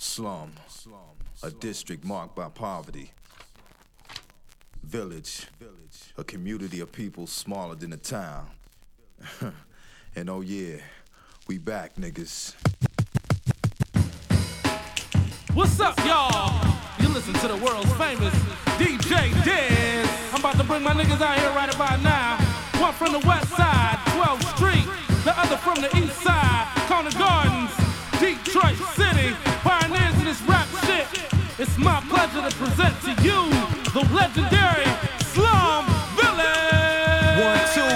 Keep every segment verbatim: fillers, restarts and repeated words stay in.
Slum, a district marked by poverty. Village, a community of people smaller than a town. And oh yeah, we back, niggas. What's up, y'all? You listen to the world's famous D J Dez. I'm about to bring my niggas out here right about now. One from the west side, twelfth street. The other from the east side, Corner Gardens, Detroit City. Pioneers in this rap shit. It's my pleasure to present to you the legendary Slum Village. One, two.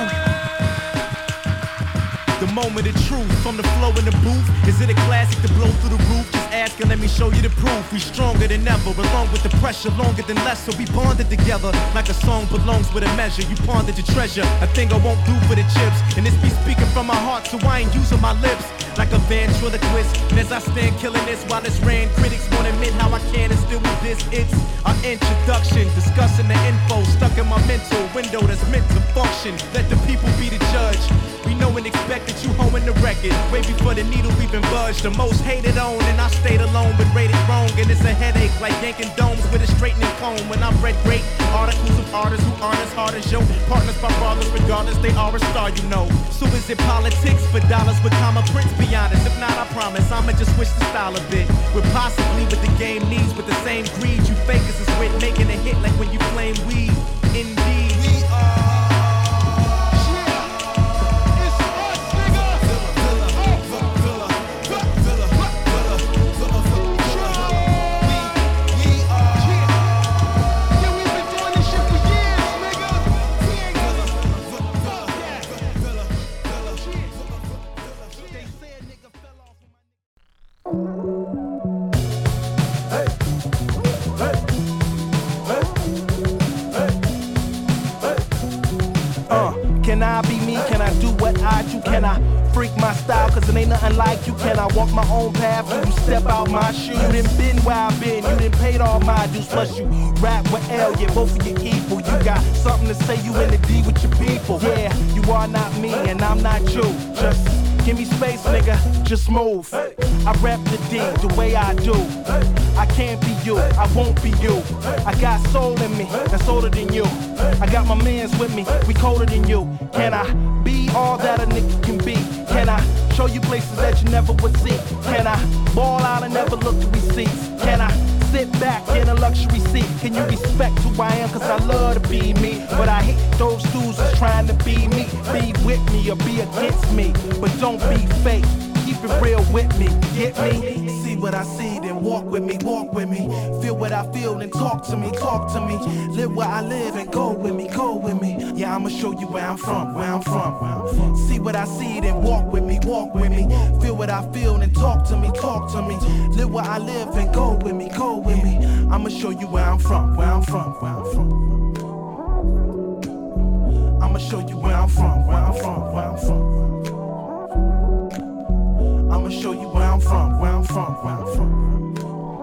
The moment of truth from the flow in the booth. Is it a classic to blow through the roof? Just ask and let me show you the proof. We stronger than ever, along with the pressure, longer than less. So we bonded together like a song belongs with a measure. You pondered the treasure, a thing I won't do for the chips. And this be speaking from my heart, so I ain't using my lips like a ventriloquist. And as I stand killing this while it's ran, critics won't admit how I can and still with this. It's our introduction, discussing the info stuck in my mental window that's meant to function. Let the people be the judge. We know and expect that you hoeing the record way before the needle even budged. The most hated on, and I stayed alone but rated wrong. And it's a headache like yanking domes with a straightening comb. When I've read great articles of artists who aren't as hard as yo, partners by fathers regardless, they are a star, you know. So is it politics for dollars with comma prints? Be honest, if not, I promise I'ma just switch the style a bit. With possibly what the game needs, with the same greed you fakers is with, making a hit like when you flame weed. Indeed, we are. Can I be me? Can I do what I do? Can I freak my style? Cause it ain't nothing like you. Can I walk my own path when you step out my shoes? You done been where I've been, you done paid all my dues. Plus you rap with L, yeah, both of you equal. You got something to say, you in the D with your people. Yeah, you are not me and I'm not you. Just give me space, nigga, just move. I rap the D the way I do. I can't be you, I won't be you. I got soul in me, that's older than you. I got my mans with me, we colder than you. Can I be all that a nigga can be? Can I show you places that you never would see? Can I ball out and never look at receipts? Can I sit back in a luxury seat? Can you respect who I am? Cause I love to be me. But I hate those dudes that's trying to be me. Be with me or be against me. But don't be fake. Keep it real with me, get me? See what I see, then walk with me, walk with me. Feel what I feel, then talk to me, talk to me. Live where I live and go with me, go with me. Yeah, I'ma show you where I'm from, where I'm from. See what I see, then walk with me, walk with me. Feel what I feel, then talk to me, talk to me. Live where I live and go with me, go with me. I'ma show you where I'm from, where I'm from, where I'm from. I'ma show you where I'm from, where I'm from, where I'm from. I'ma show you where I'm from, where I'm from, where I'm from.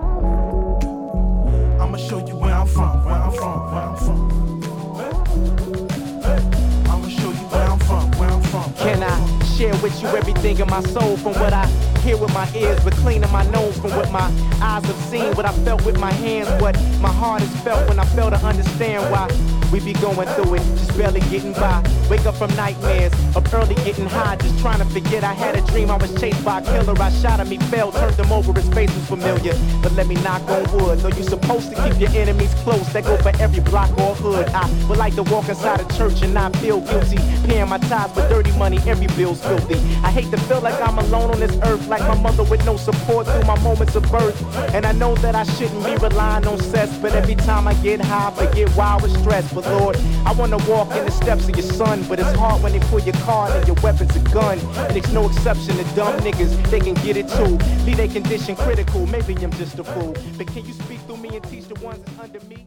I'ma show you where I'm from, where I'm from, where I'm from. I'ma show you where I'm from, where I'm from. Can I share with you everything in my soul from what I hear with my ears, but cleaning my nose from what my eyes have seen, what I felt with my hands, what my heart has felt when I fail to understand why we be going through it, just barely getting by. Wake up from nightmares, up early getting high, just trying to forget I had a dream I was chased by a killer. I shot him, he fell, turned him over, his face was familiar. But let me knock on wood, know you supposed to keep your enemies close, that go for every block or hood. I would like to walk inside a church and not feel guilty, paying my tithes with dirty money, every bill's filthy. I hate to feel like I'm alone on this earth, like my mother with no support through my moments of birth. And I know that I shouldn't be relying on cess, but every time I get high, I forget why I was stressed. But Lord, I wanna walk in the steps of your son, but it's hard when they pull your card and your weapon's a gun. And it's no exception to dumb niggas, they can get it too. Be they condition critical, maybe I'm just a fool. But can you speak through me and teach the ones that's under me?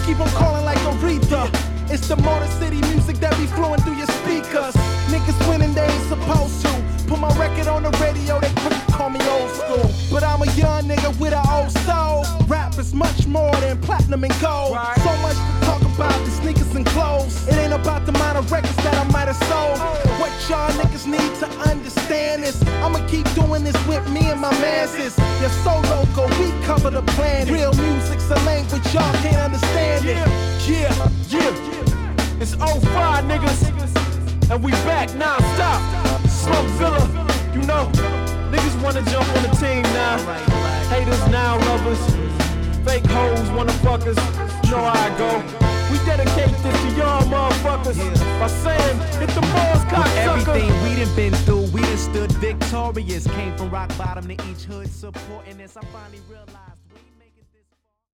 keep on calling like Aretha. It's the Motor City music that be flowing through your speakers. Niggas winning, they ain't supposed to. Put my record on the radio, they quick to call me old school. But I'm a young nigga with an old soul. Rap is much more than platinum and gold. Right. So much to talk about the sneakers and clothes. It ain't about the amount of records that I might have sold. What y'all niggas need to understand is I'ma keep doing this with me and my masses. You're so local, we cover the planet. Real music's a language y'all can't understand it. Yeah, yeah, yeah. It's oh five niggas, and we back non-stop. Smoke Villa, you know, niggas wanna jump on the team now. Haters now lovers, fake hoes wanna fuckers. You know how I go. We dedicate this to y'all motherfuckers by saying, hit the balls, cocksucker. Everything we done been through, we done stood victorious. Came from rock bottom to each hood supporting this. I finally realized.